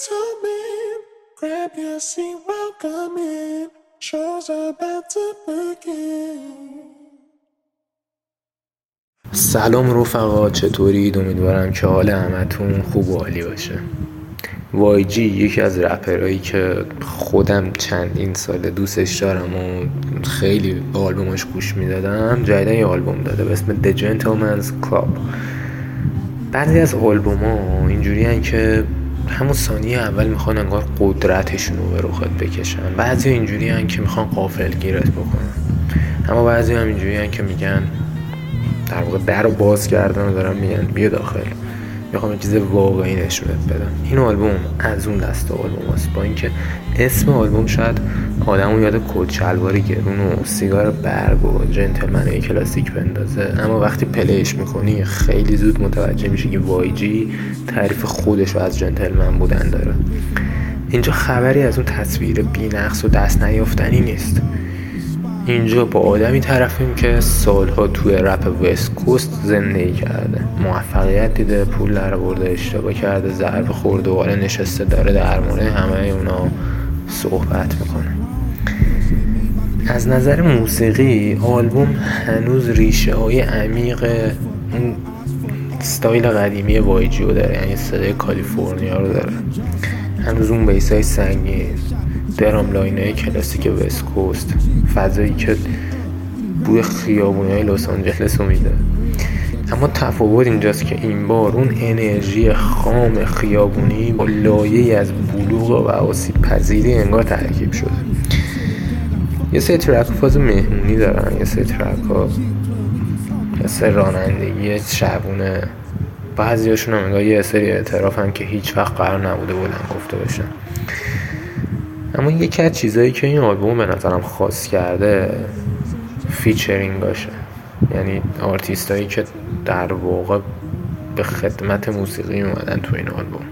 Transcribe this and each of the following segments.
gentleman, grab your seat, welcome in. Show's about to begin. سلام رفقا، چطورید؟ امیدوارم که حال همتون خوب و عالی باشه. YG یکی از رپرهایی که خودم چندین سال دوستش دارم و خیلی به آلبومش گوش میدادم، جدیدن یه آلبوم داده به اسم The Gentleman's Club. بعضی از آلبوم‌ها اینجوری هن که همون ثانیه اول میخوان انگار قدرتشون رو به رخت بکشن، بعضی اینجوری هن که میخوان غافلگیرت بکنن، اما بعضی هم اینجوری هن که میگن در واقع در رو باز کردن و دارن میگن بیا داخل، میخوام یه چیز واقعی نشونت بدم. این آلبوم از اون دسته آلبوم هست، با اینکه اسم آلبوم شاید آدمو یاد کت شلوار گرون و سیگار برگ و جنتلمنای کلاسیک بندازه، اما وقتی پلیش میکنی خیلی زود متوجه میشه که YG تعریف خودش رو از جنتلمن بودن داره. اینجا خبری از اون تصویر بی‌نقص و دست نیافتنی نیست. اینجا با آدمی طرفیم که سالها توی رپ وست کوست زندگی کرده، موفقیت دیده، پول در آورده، اشتباه کرده، ضربه خورده و حالا نشسته داره در مورد همه اونا صحبت میکنه. از نظر موسیقی آلبوم هنوز ریشه های عمیق اون ستایل قدیمی YG رو داره، یعنی صدای کالیفرنیا رو داره، هنوز اون بیس های سنگین، درام لاینای کلاسیک وست کوست، فضایی که بوی خیابونای لس آنجلس رو میده. اما تفاوت اینجاست که این بار اون انرژی خام خیابونی با لایه‌ای از بلوغ و آسیب پذیری انگار ترکیب شده. یه سری ترک فاز مهمونی دارن، یه سری ترک ها یه سری رانندگی شبونه، بعضی هاشون هم انگار یه سری اعتراف هم که هیچ وقت قرار نبوده بودن گفته بشن. اما یکی از چیزایی که این آلبوم به نظرم خاص کرده فیچرینگاشه، یعنی آرتیستایی که در واقع به خدمت موسیقی اومدن تو این آلبوم،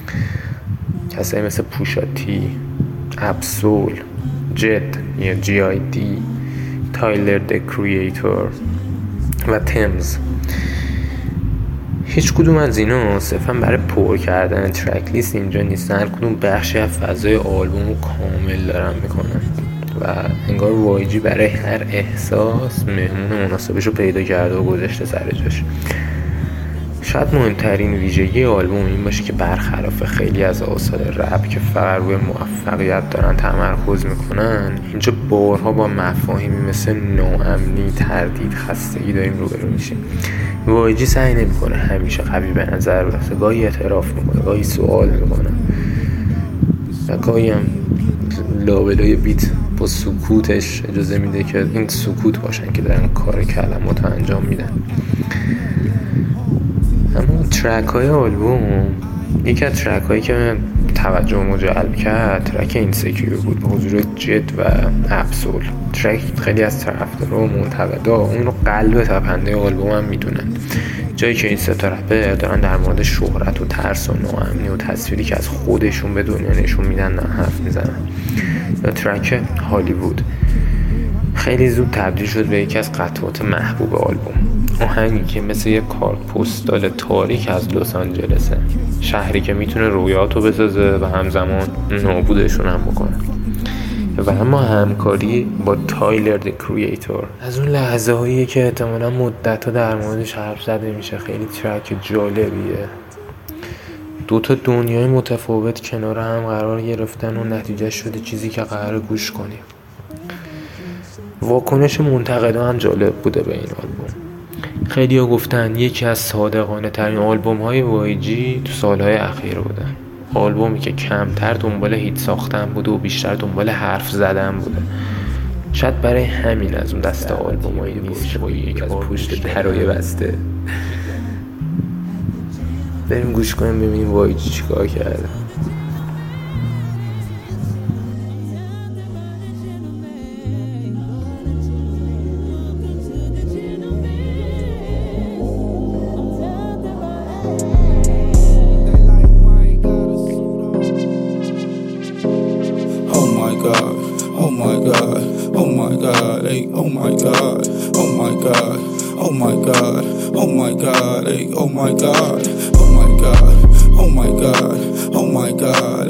کسایی مثل پوشا تی، ابسول، جد یا GID، تایلر د کریئتور و تمز. هیچ کدوم از اینا صرفا برای پر کردن ترک لیست اینجا نیستن، هر کدوم بخشی از فضای آلبوم رو کامل دارن میکنن و انگار YG برای هر احساس مهمون مناسبش رو پیدا کرده و گذاشته سر جاش. شاید مهمترین ویژگی آلبوم این باشه که برخلاف خیلی از آثار رپ که فقط روی موفقیت دارن تمرکز میکنن، اینجا بارها با مفاهیمی مثل ناامنی، تردید، خستگی داریم روبرو میشیم. YG سعی نمیکنه همیشه قوی به نظر برسه، گاهی اعتراف میکنه، گاهی سوال میکنه و گاهی هم لابلای بیت با سکوتش اجازه میده که این سکوت باشن که دارن کار کلمات رو انجام میدن. اما ترک های آلبوم، یکی از ترک هایی که توجه جلب کرد ترک اینسکیور بود با حضور جد و ابسول. ترک خیلی از طرفدارا و منتقدا اون رو قلب تپنده آلبوم هم میدونن، جایی که این سه تا رپر دارن در مورد شهرت و ترس و ناامنی و تصویری که از خودشون به دنیا نشون میدن حرف میزنن. یا ترک هالیوود خیلی زود تبدیل شد به یکی از قطعات محبوب آلبوم، آهنگی که مثل یک کارت پستال تاریک از لس آنجلسه، شهری که میتونه رویاتو بسازه و همزمان نابودشون هم بکنه. و اما همکاری با تایلر د کریئتور از اون لحظه هاییه که احتمالا مدت‌ها در موردش حرف زده میشه. خیلی ترک جالبیه، دوتا دنیای متفاوت کنار هم قرار گرفتن و نتیجه شده چیزی که قرار گوش کنیم. واکنش منتقدا هم جالب بوده به این آلبوم. خیلی ها گفتن یکی از صادقانه ترین آلبوم های YG تو سالهای اخیر بوده، آلبومی که کمتر دنبال هیت ساختن بوده و بیشتر دنبال حرف زدن بوده. شاید برای همین از اون دسته آلبوم هایی نیست با یک از پشت درای بسته. بریم گوش کنیم ببینیم YG چیکار کرده. Oh my God, oh my God, hey, oh my God, oh my God, oh my God, oh my God, hey, oh my God, oh my God, oh my God, oh my God,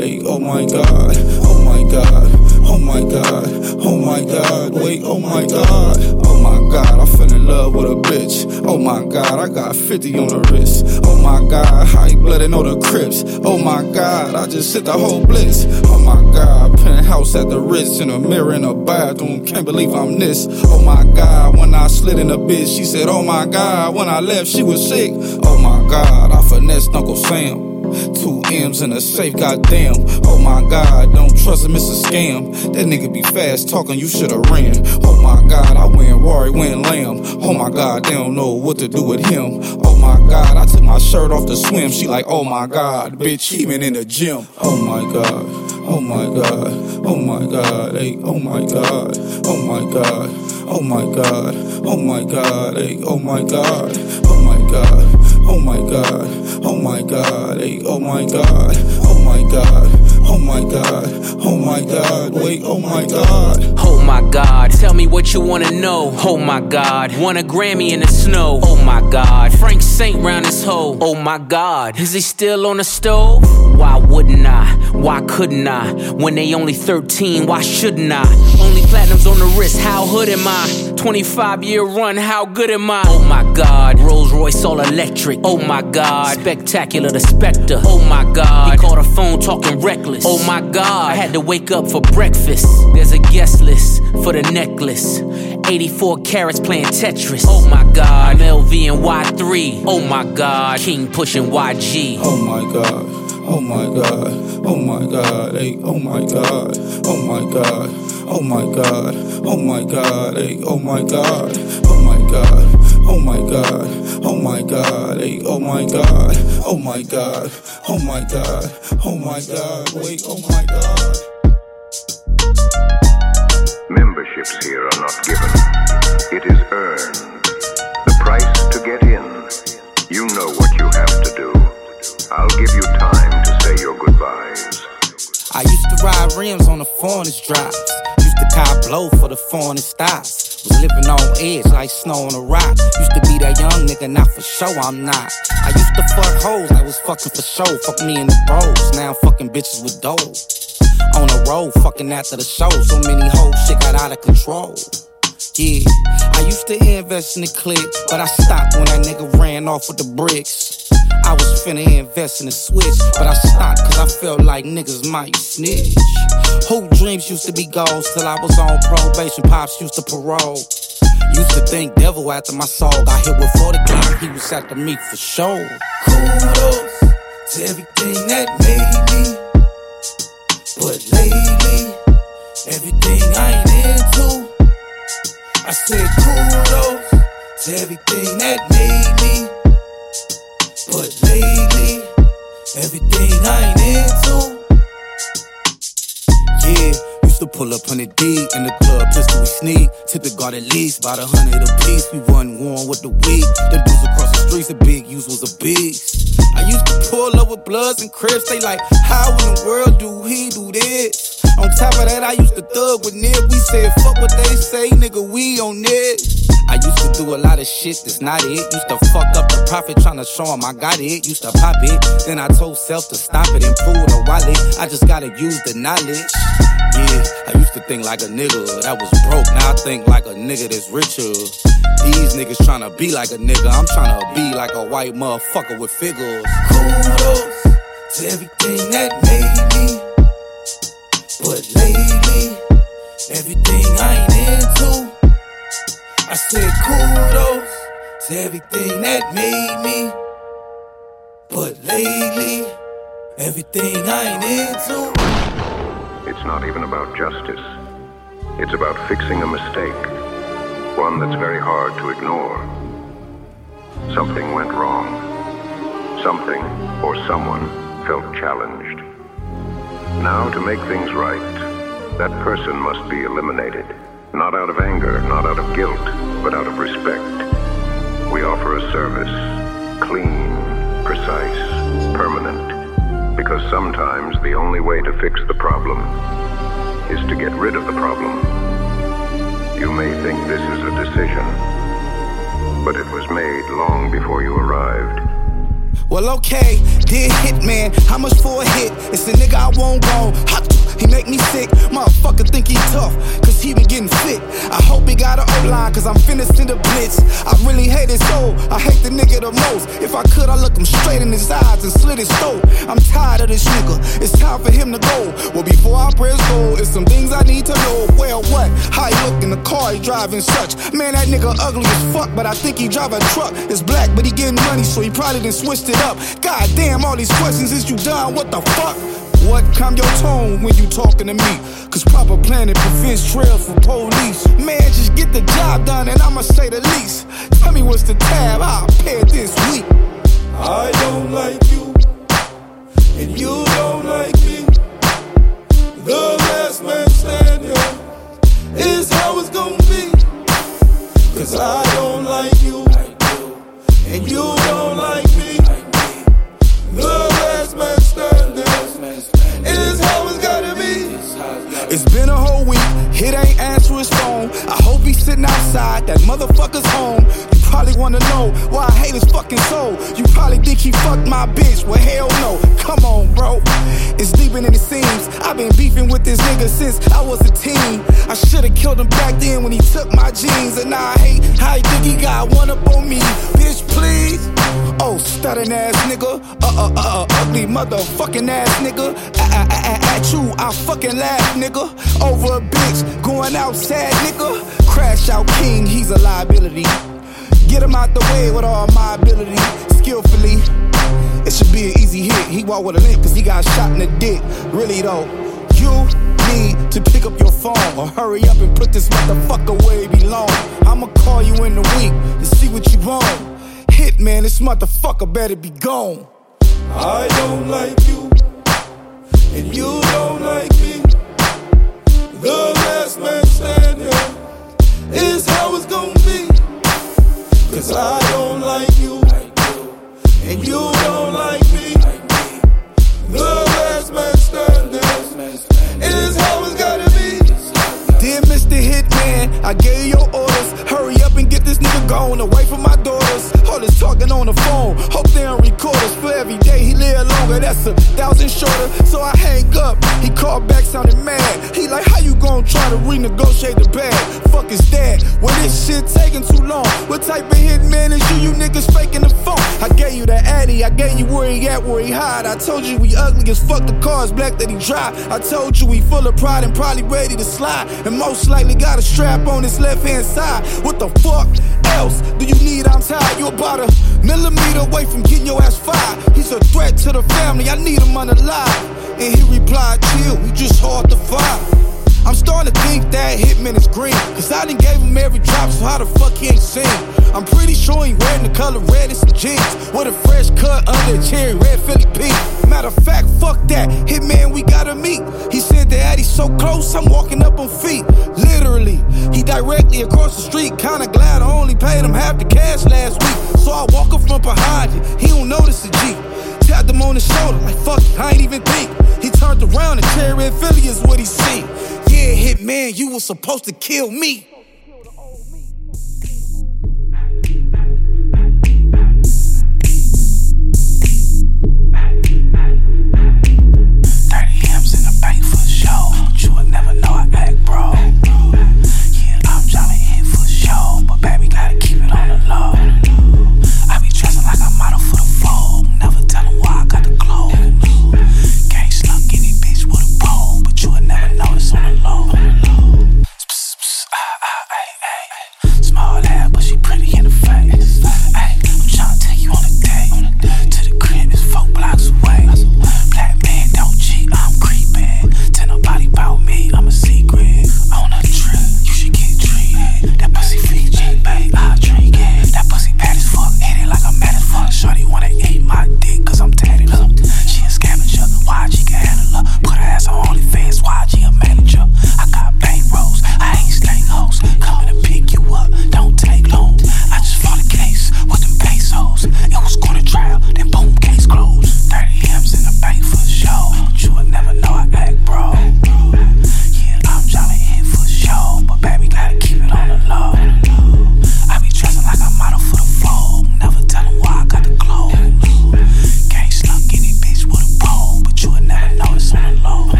my God, oh my God, oh my God, oh my God, wait, oh my God, oh my God, I fell in love with a bitch, oh my God, I got 50 on the wrist, oh my God, high blooded on the Crips, oh my God, I just hit the whole blitz, oh my God, penthouse at the Ritz, in a mirror in a bathroom, can't believe I'm this, oh my God, when I slid in a bitch, she said, oh my God, when I left, she was sick, oh my God, I finessed Uncle Sam. 2 M's in a safe, goddamn. Oh my God, don't trust him, it's a scam. That nigga be fast talking, you should've ran. Oh my God, I went Rory, went Lamb. Oh my God, they don't know what to do with him. Oh my God, I took my shirt off to swim. She like, oh my God, bitch, he been in the gym. Oh my God, oh my God, oh my God, hey, oh my God, oh my God, oh my God, oh my God, hey, oh my God, oh my God. Oh my God, oh my God, hey, oh my God, oh my God, oh my God, oh my God, wait, oh my God. Oh my God, tell me what you wanna know. Oh my God, won a Grammy in the snow. Oh my God, Frank Saint round his hoe. Oh my God, is he still on the stove? Why wouldn't I? Why couldn't I? When they only 13, why shouldn't I? Only platinums on the wrist, how hood am I? 25-year run, how good am I? Oh my God, Rolls Royce all electric. Oh my God, spectacular the Spectre. Oh my God, he called a phone talking reckless. Oh my God, I had to wake up for breakfast. There's a guest list for the necklace. 84 carats playing Tetris. Oh my God, I'm LV and Y3. Oh my God, King pushing YG. Oh my God, oh my God, oh my God, hey, oh my God, oh my God, oh my God, oh my God, hey, oh my God, oh my God. Oh my God, oh my God, hey, oh my God, oh my God, oh my God, oh my God, wait, oh my God. Memberships here are not given. It is earned. The price to get in. You know what you have to do. I'll give you time to say your goodbyes. I used to ride rims on the Fornest drives. Used to cop blow for the Fornest stops. Was living on edge like snow on a rock. Used to be that young nigga, not for show, I'm not. I used to fuck hoes, I was fucking for show. Fuck me and the bros, now I'm fucking bitches with dough. On the road, fucking after the show. So many hoes, shit got out of control. Yeah, I used to invest in the click, but I stopped when that nigga ran off with the bricks. I was finna invest in a switch, but I stopped cause I felt like niggas might snitch. Hoop dreams used to be goals till I was on probation, pops used to parole. Used to think devil after my soul, got hit with 40 clown, he was after me for sure. Kudos to everything that made me, but lately, everything I ain't into. I said kudos to everything that made me, but lately, everything I ain't into. Yeah, used to pull up 100 D in the club, pistol we sneak. Took the guard at least, about 100 apiece. We wasn't warm with the weed. Them dudes across the streets, the big use was a beast. I used to pull up with Bloods and Crips. They like, how in the world do he do this? On top of that, I used to thug with Nip. We said, fuck what they say, nigga, we on this. I used to do a lot of shit that's not it. Used to fuck up the profit, tryna show him I got it. Used to pop it, then I told self to stop it and pull the wallet. I just gotta use the knowledge. Yeah, I used to think like a nigga that was broke. Now I think like a nigga that's richer. These niggas tryna be like a nigga. I'm tryna be like a white motherfucker with figures. Kudos to everything that made me, but lately, everything I ain't into. I said kudos to everything that made me, but lately, everything I ain't into. It's not even about justice. It's about fixing a mistake, one that's very hard to ignore. Something went wrong. Something or someone felt challenged. Now, to make things right, that person must be eliminated. Not out of anger, not out of guilt, but out of respect. We offer a service, clean, precise, permanent, because sometimes the only way to fix the problem is to get rid of the problem. You may think this is a decision, but it was made long before you arrived. Well, okay, dear Hitman, how much for a hit? It's a nigga I won't go. He make me sick, motherfucker think he tough, cause he been getting fit. I hope he got an O-line, cause I'm finna send a blitz. I really hate his soul, I hate the nigga the most. If I could, I'd look him straight in his eyes and slit his throat. I'm tired of this nigga, it's time for him to go. Well, before I press go, it's some things I need to know. Well, what? How he look in the car he driving such? Man, that nigga ugly as fuck, but I think he drive a truck. It's black, but he getting money, so he probably done switched it up. God damn, all these questions, is you done? What the fuck? What? Calm your tone when you talking to me, cause proper planning prevents trails for police. Man, just get the job done and I'ma say the least. Tell me what's the tab, I'll pay it this week. I don't like you, and you don't like me. The last man standing is how it's gonna be. Cause I don't like you, and you don't like me. The last man standing is how it's gotta be. It's been a whole week, it ain't answer his phone. I hope he's sitting outside, that motherfucker's home. You probably wanna know why I hate his fucking soul. You probably think he fucked my bitch, well hell no. Come on bro, it's deeper than it seems. I've been beefing with this nigga since I was a teen. I should've killed him back then when he took my jeans. And now I hate how he think he got one up on me. Bitch please, oh stuttering ass nigga, ugly motherfucking ass nigga. At you I fucking laugh nigga, over a bitch going out sad nigga. Crash out king, he's a liability. Get him out the way with all my ability, skillfully. It should be an easy hit. He walk with a limp cause he got shot in the dick. Really though, you need to pick up your phone or hurry up and put this motherfucker where he belong. I'ma call you in the week to see what you want. Hitman, this motherfucker better be gone. I don't like you, and you don't like me. The last man standing is how it's gonna be. Cause I don't like you, and you don't like me. The last man standing is how it's gotta be. Dear Mr. Hitman, I gave your orders. Hurry up and get this nigga gone away from my daughters. All this talking on the phone, hope they don't record us. For every day he live longer, that's 1,000 shorter. So I hang up, he called back sounding mad. He like, how you gon' try to renegotiate the bag? Fuck is that? Well this shit taking too long. What type of hitman is you? You niggas faking the phone. I gave you the addy, I gave you where he at, where he hide. I told you we ugly as fuck, the car's black that he drive. I told you we full of pride and probably ready to slide. And most likely got a strap on his left hand side. What the fuck else do you need? I'm tired, you about a millimeter away from getting your ass fired. He's a threat to the family, I need him unalive. And he replied, chill, we just hard to find. I'm starting to think that Hitman is green, cause I done gave him every drop, so how the fuck he ain't seen? I'm pretty sure he wearing the color red and some jeans, with a fresh cut under a cherry red Philly pink. Matter of fact, fuck that, Hitman we gotta meet. He said that he's so close, I'm walking up on feet. Literally, he directly across the street. Kinda glad I only paid him half the cash last week. So I walk up from behind you, he don't notice the Jeep. Tapped him on the shoulder, like fuck it, I ain't even think. He turned around and cherry red Philly is what he see. Yeah, Hitman, you was supposed to kill me. 30 M's in the bank for show, but you would never know I act bro. Yeah, I'm driving in for show, but baby gotta keep it on the low. I be dressing like a model for the Vogue, never tell them why I got the clothes. Gang slunk any bitch with a pole, but you would never notice on the low.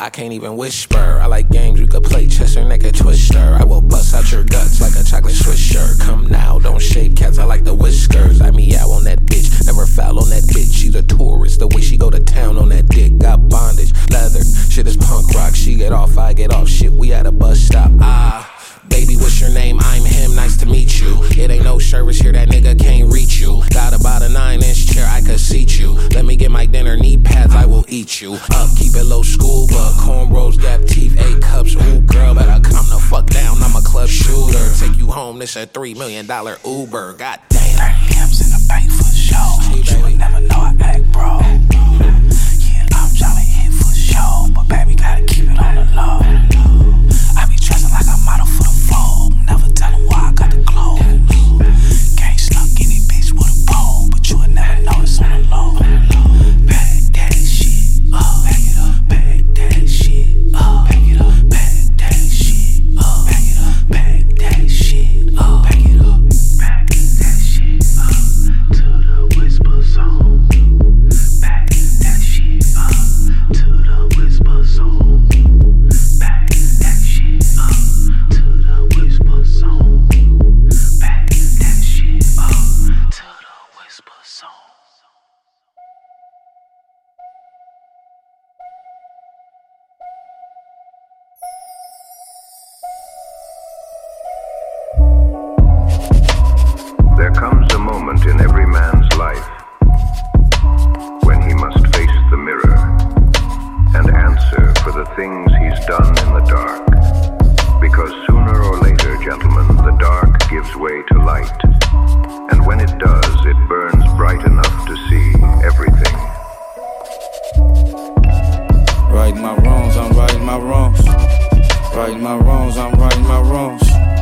I can't even whisper. I like games you could play, chess or naked twister. I will bust out your guts like a chocolate Swisher. Come now, don't shake cats, I like the whiskers. I meow on that bitch, never foul on that bitch. She's a tourist, the way she go to town on that dick. Got bondage, leather, shit is punk rock. She get off, I get off, shit, we at a bus stop. Baby, what's your name? I'm him, nice to meet you. It ain't no service here, that nigga can't reach you. Got about a 9-inch chair, I could seat you. Let me get my dinner, knee pads, I will eat you. Up, keep it low school, but cornrows, gap teeth, 8 cups. Ooh, girl, better come the fuck down, I'm a club shooter. Take you home, this a $3 million Uber, goddamn. 30 M's in the bank for show. You would never know I act bro. Yeah, I'm tryna hit for show, but baby, gotta keep it on the low. I be dressing like a model for the flow. Never tell them why I got the clothes. Can't snuck any bitch with a pole, but you would never know it's on the low. Back that shit up, back it up, back that shit up, back it up, back that shit up, back it up, back that shit up, back it up, back that shit up to the whisper song. Back that shit up to the whisper song. Back that shit up to the whisper song. Back that shit up to the whisper song. There comes a moment in every man's life when he must face the mirror and answer for the things he's done in the dark. Because sooner or later, gentlemen, the dark gives way to light. And when it does, it burns bright enough to see everything. Righting my wrongs, I'm righting my wrongs. Righting my wrongs, I'm righting my wrongs.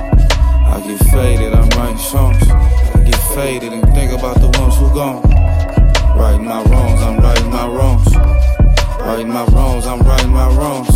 I get faded, I'm writing songs. I get faded and think about the ones who gone. Righting my wrongs, I'm righting my wrongs. Righting my wrongs, I'm righting my wrongs.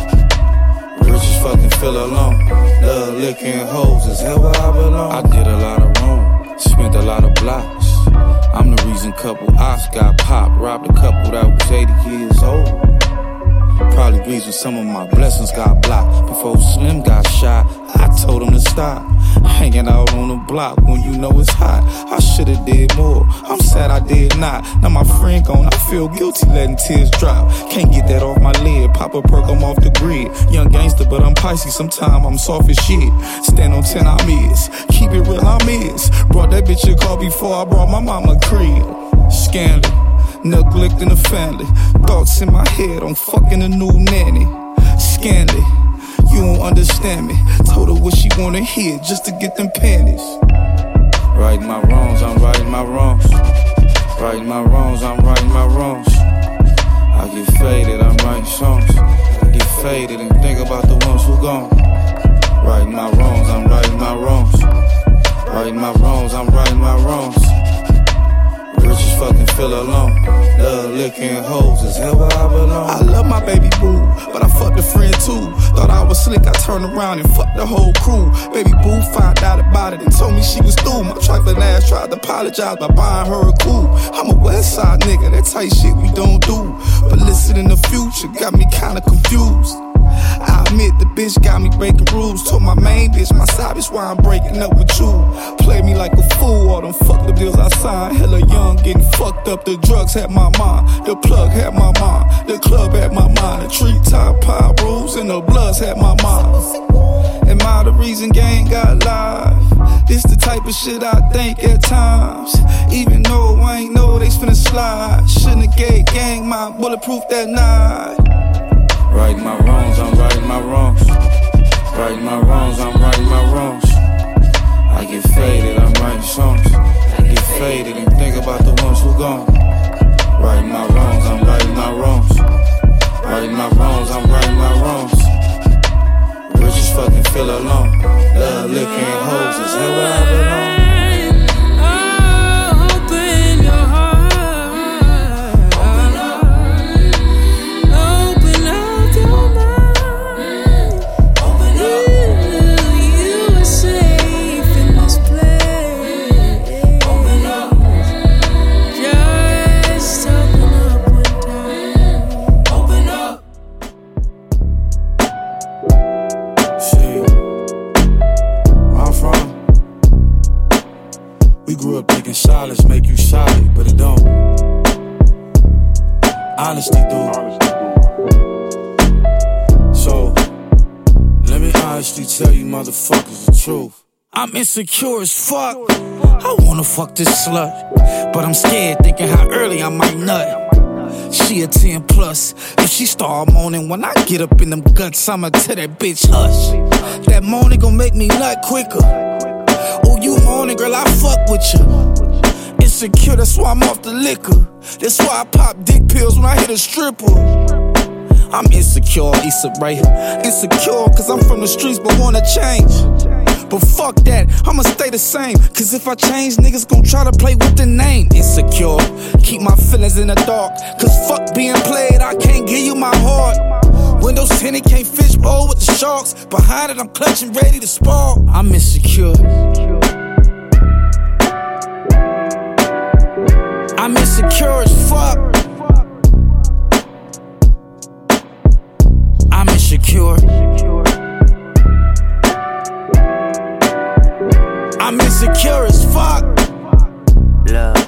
Rich as fucking feel alone. Love licking hoes is hell where I belong. I did a lot of wrong, spent a lot of blocks. I'm the reason couple ops got popped. Robbed a couple that was 80 years old. Probably reason some of my blessings got blocked. Before Slim got shot, I told him to stop hanging out on the block when you know it's hot. I should've did more, I'm sad I did not. Now my friend gone, I feel guilty letting tears drop. Can't get that off my lid, pop a perk, I'm off the grid. Young gangster, but I'm Pisces, sometime I'm soft as shit. Stand on 10, I'm is, keep it real, I'm is. Brought that bitch a car before I brought my mama crib. Scandal, neglect in the family. Thoughts in my head on fucking a new nanny. Scandal, you don't understand me. Told her what she wanna hear just to get them panties. Righting my wrongs, I'm righting my wrongs. Righting my wrongs, I'm righting my wrongs. I get faded, I'm writing songs. I get faded and think about the ones who gone. Righting my wrongs, I'm righting my wrongs. Righting my wrongs, I'm righting my wrongs. Rich as fucking feel alone. Love licking hoes is hell where I belong. I love my baby boo, but I fucked a friend too. Thought I was slick, I turned around and fucked the whole crew. Baby boo found out about it and told me she was through. My trifling ass tried to apologize by buying her a coupe. I'm a west side nigga, that tight shit we don't do. But listen, in the future got me kinda confused. I admit the bitch got me breaking rules. Told my main bitch my side bitch why I'm breaking up with you. Play me like a fool, all them fucked up deals I signed. Hella young, getting fucked up. The drugs had my mind, the plug had my mind, the club had my mind, the treetop pie rules and the bloods had my mind. Am I the reason gang got live? This the type of shit I think at times. Even though I ain't know they finna slide. Shouldn't have gave gang my bulletproof that night. Righting my wrongs, I'm righting my wrongs. Righting my wrongs, I'm righting my wrongs. I get faded, I'm writing songs. I get faded and think about the ones who gone. Righting my wrongs, I'm righting my wrongs. Righting my wrongs, I'm righting my wrongs. Rich as fucking feel alone. Love licking hoes is hell where I belong. thinking silence make you solid, but it don't. Honesty do. So, let me honestly tell you motherfuckers the truth. I'm insecure as fuck. I wanna fuck this slut, but I'm scared thinking how early I might nut. She a 10 plus. If she start moaning when I get up in them guts, I'ma tell that bitch hush. That moaning gon' make me nut quicker. Oh, you moaning, girl, I fuck with you. Insecure, that's why I'm off the liquor. That's why I pop dick pills when I hit a stripper. I'm insecure, Issa Rae. Insecure, cause I'm from the streets but wanna change. But fuck that, I'ma stay the same. Cause if I change, niggas gon' try to play with the name. Insecure, keep my feelings in the dark. Cause fuck being played, I can't give you my heart. Windows tinted, can't fish bowl with the sharks. Behind it, I'm clutching, ready to spar. I'm insecure. I'm insecure as fuck. I'm insecure. I'm insecure as fuck. Love.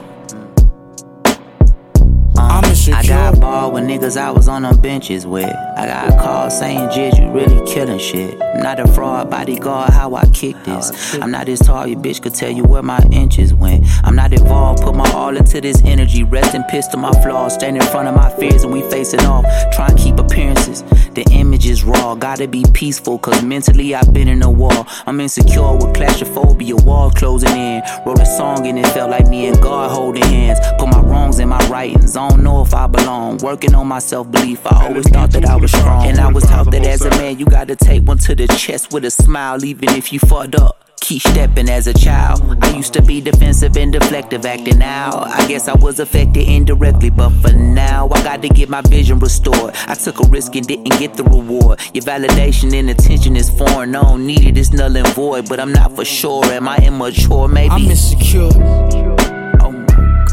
I'm insecure. I got ball with niggas I was on them benches with. I got a call saying, Jizz, you really killing shit. I'm not a fraud, bodyguard, how I kick this. I'm not as tall, your bitch could tell you where my inches went. I'm not involved, put my all into this energy. Resting pissed on my flaws, stand in front of my fears and we facing off. Try and keep appearances. The image is raw, gotta be peaceful, cause mentally I've been in a wall. I'm insecure with claustrophobia, walls closing in. Wrote a song and it felt like me and God holding hands. Put my wrongs in my writings, I don't know if I belong. Working on my self-belief, I always thought that I was strong. And I was taught that as a man you gotta take one to the chest with a smile, even if you fucked up. Keep stepping as a child. I used to be defensive and deflective acting out. I guess I was affected indirectly, but for now I got to get my vision restored. I took a risk and didn't get the reward. Your validation and attention is foreign. I don't need it, it's null and void. But I'm not for sure, am I immature? Maybe I'm insecure. Oh my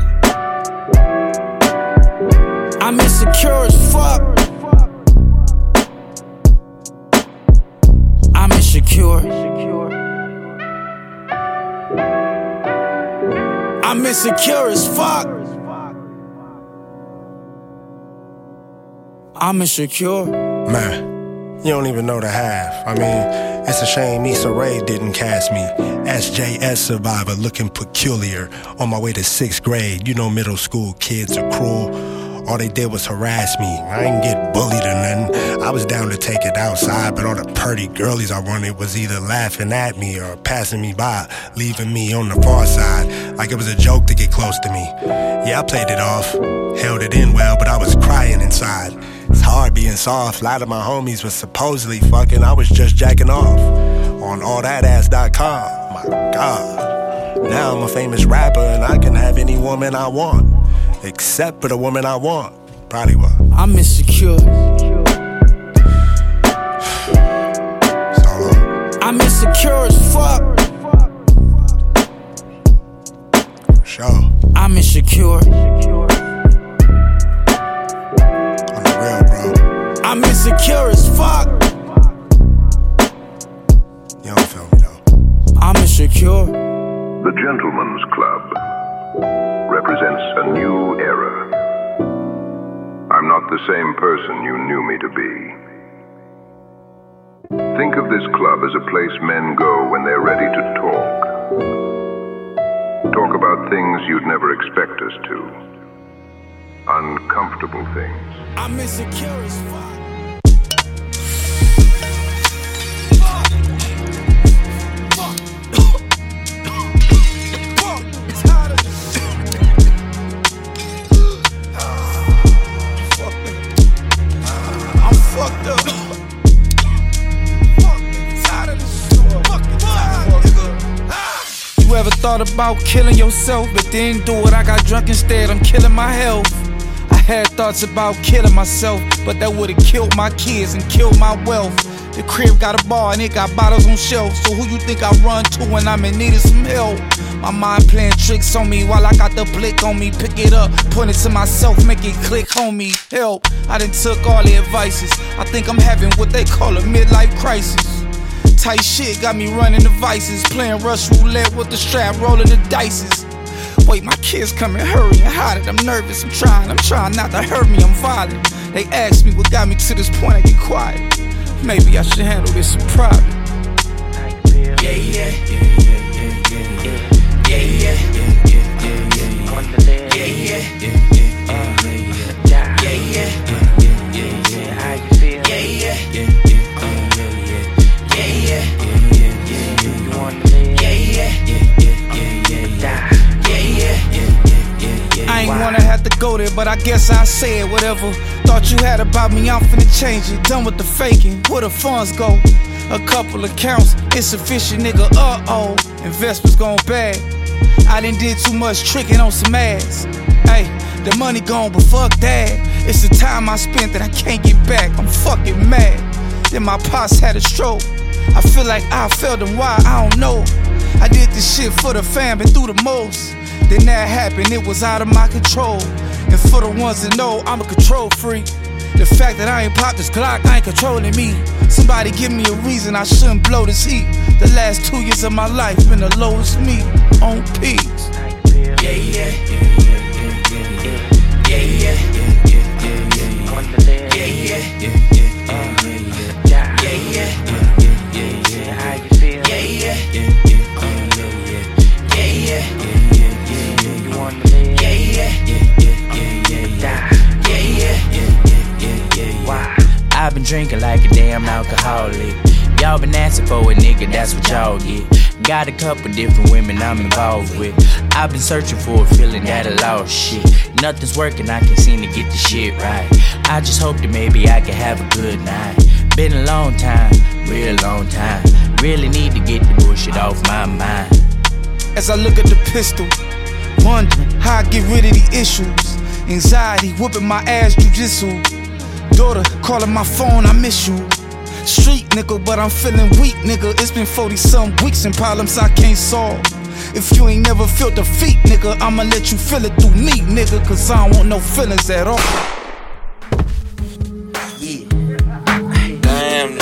God. I'm insecure as fuck. I'm insecure. I'm insecure as fuck. I'm insecure. Man, you don't even know the half. I mean, it's a shame Issa Rae didn't cast me. SJS survivor looking peculiar. On my way to 6th grade, you know middle school kids are cruel. All they did was harass me. I didn't get bullied or nothing. I was down to take it outside, but all the purty girlies I wanted was either laughing at me or passing me by, leaving me on the far side, like it was a joke to get close to me. Yeah, I played it off, held it in well, but I was crying inside. It's hard being soft. A lot of my homies was supposedly fucking. I was just jacking off on allthatass.com. My God. Now I'm a famous rapper and I can have any woman I want. Except for the woman I want. Probably what? I'm insecure. So I'm insecure as fuck. for sure. I'm insecure. On the real, bro. I'm insecure as fuck. You don't feel me though. I'm insecure. The Gentleman's Club represents a new era. I'm not the same person you knew me to be. Think of this club as a place men go when they're ready to talk. Talk about things you'd never expect us to. Uncomfortable things. I'm insecure as fuck. Fucked up. Tired of this shit. You ever thought about killing yourself, but didn't do it? I got drunk instead, I'm killing my health. I had thoughts about killing myself, but that would've killed my kids and killed my wealth. The crib got a bar and it got bottles on shelves. So who you think I run to when I'm in need of some help? My mind playing tricks on me while I got the blick on me. Pick it up, point it to myself, make it click, homie. Help, I done took all the advices. I think I'm having what they call a midlife crisis. Tight shit got me running the vices, playing Rush roulette with the strap, rolling the dices. Wait, my kids coming, hurry and hide it. I'm nervous, I'm trying not to hurt me, I'm violent. They ask me what got me to this point, I get quiet. Maybe I should handle this in private. Yeah, yeah, yeah, yeah, yeah, yeah, Wonderland. Yeah, yeah, yeah, yeah, yeah, how you feel? Yeah, yeah, yeah, Wonderland. Yeah, yeah, I ain't wanna have to go there, but I guess I said whatever thought you had about me, I'm finna change it. Done with the faking, where the funds go? A couple accounts, insufficient, nigga, investments gone bad. I done did too much tricking on some ass. Hey, the money gone, but fuck that. It's the time I spent that I can't get back. I'm fucking mad. Then my pops had a stroke. I feel like I failed him, why? I don't know. I did this shit for the fam, been through the most. Then that happened, it was out of my control. And for the ones that know, I'm a control freak. The fact that I ain't popped this Glock, I ain't controlling me. Somebody give me a reason I shouldn't blow this heat. The last 2 years of my life been the lowest me on peace. Yeah, yeah, yeah, yeah, yeah, Wonderland. Yeah, yeah, yeah, how you feel? Yeah, yeah, yeah, Wonderland. Yeah, yeah, why? I've been drinking like a damn alcoholic. Y'all been asking for a nigga, that's what y'all get. Got a couple different women I'm involved with. I've been searching for a feeling that I lost shit. Nothing's working, I can't seem to get the shit right. I just hope that maybe I can have a good night. Been a long time, real long time. Really need to get the bullshit off my mind. As I look at the pistol, wondering how I get rid of the issues. Anxiety, whooping my ass, jujitsu. Daughter, calling my phone, I miss you. Street nigga, but I'm feeling weak, nigga. It's been 40-some weeks and problems I can't solve. If you ain't never felt defeat, nigga, I'ma let you feel it through me, nigga. Cause I don't want no feelings at all. Yeah. Damn.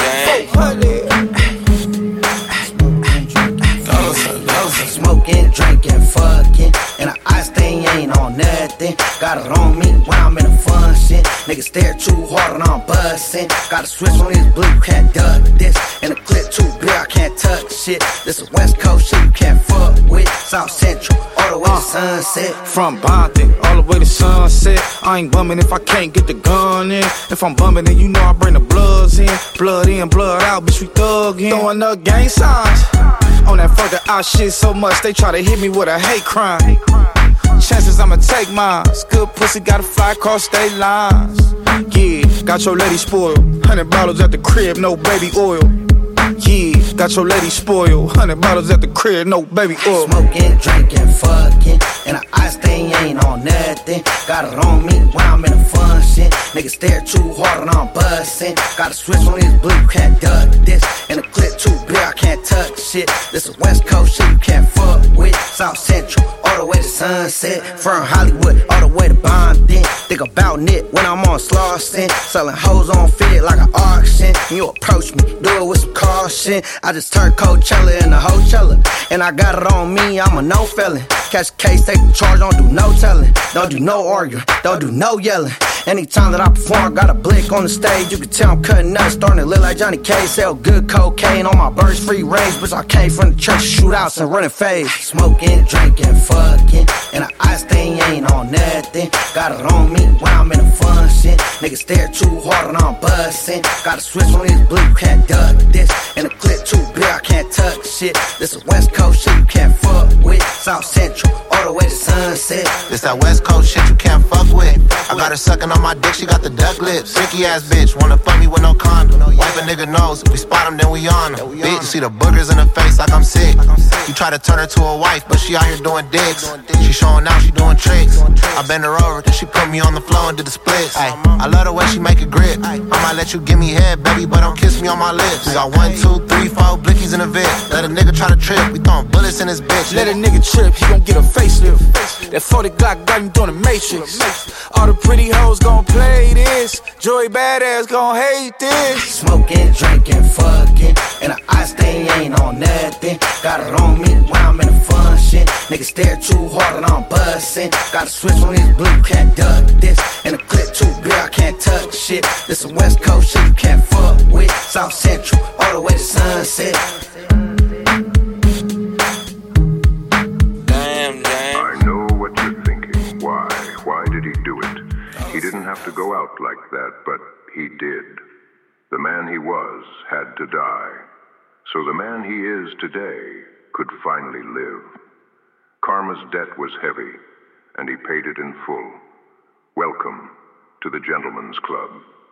Smoking, drinking, fucking, and an ice thing ain't on nothing. Got it on me when I'm in a function. Niggas stare too hard and I'm bustin'. Got a switch on this blue, can't duck this. And the clip too big, I can't touch shit. This is West Coast shit you can't fuck with. South Central, all the way to Sunset. From Bonton, all the way to Sunset. I ain't bumming if I can't get the gun in. If I'm bumming, then you know I bring the bloods in. Blood in, blood out, bitch, we thuggin'. Throwing up gang signs. On that fucking out shit so much, they try to hit me with a hate crime. Chances I'ma take mine. Good pussy gotta fly across state lines. Yeah, got your lady spoiled. 100 bottles at the crib, no baby oil. Yeah, got your lady spoiled. 100 bottles at the crib, no baby oil. Smoking, drinking, fucking, and an ice thing ain't on nothing. Got it on me when I'm in a function. Niggas stare too hard and I'm bustin'. Got a switch on this blue, can't duck this. And the clip too big, I can't touch shit. This is West Coast shit you can't fuck with. South Central, all the way to Sunset. From Hollywood, all the way to Bondin'. Think about it when I'm on Slauson. Selling hoes on fit like an auction. And you approach me, do it with some caution. I just turned Coachella into Hochella. And I got it on me, I'm a no felon. Catch a case, take the charge, don't do no telling. Don't do no arguing, don't do no yelling. Anytime that I perform, got a blick on the stage. You can tell I'm cutting up, starting to look like Johnny K. Sell good cocaine on my birds, free range. Bitch, I came from the church, shootouts and running fades. Smoking, drinking, fucking, and an ice thing ain't on nothing. Got it on me when I'm in a function. Niggas stare too hard and I'm bustin'. Got a switch on this blue, can't duck this. And the clip too big, I can't touch shit. This is West Coast shit you can't fuck with. South Central, all the way to Sunset. This that West Coast shit you can't fuck with. I got her sucking on my dick, she got the duck lips. Freaky ass bitch, wanna fuck me with no condom. Wipe a nigga nose, if we spot him then we on him. Bitch, you see the boogers in her face like I'm sick. You try to turn her to a wife, but she out here doing dicks. She showing out, she doing tricks. I bend her over, then she put me on the floor and did the splits. Ay, I love the way she make it grip. I might let you give me head, baby, but don't kiss me on my lips. We got 1, 2, 3, 4 blickies in the vid. Let a nigga try to trip, we throwing bullets in his bitch. Let a nigga trip, he gon' get a facelift. That 40 Glock got him doing the Matrix. All the pretty hoes gon' play this. Joey Badass gon' hate this. Smoking, drinking, fucking, and an ice thing ain't on nothing. Got it on me when I'm in a function. Niggas stare too hard and I'm bustin'. Got a switch on this blue, can't duck this. And a clip too big, I can't touch shit. This some West Coast shit you can't fuck with. South Central, all the way to Sunset. I know what you're thinking. Why? Why did he do it? He didn't have to go out like that, but he did. The man he was had to die. So the man he is today could finally live. Karma's debt was heavy, and he paid it in full. Welcome to the Gentleman's Club.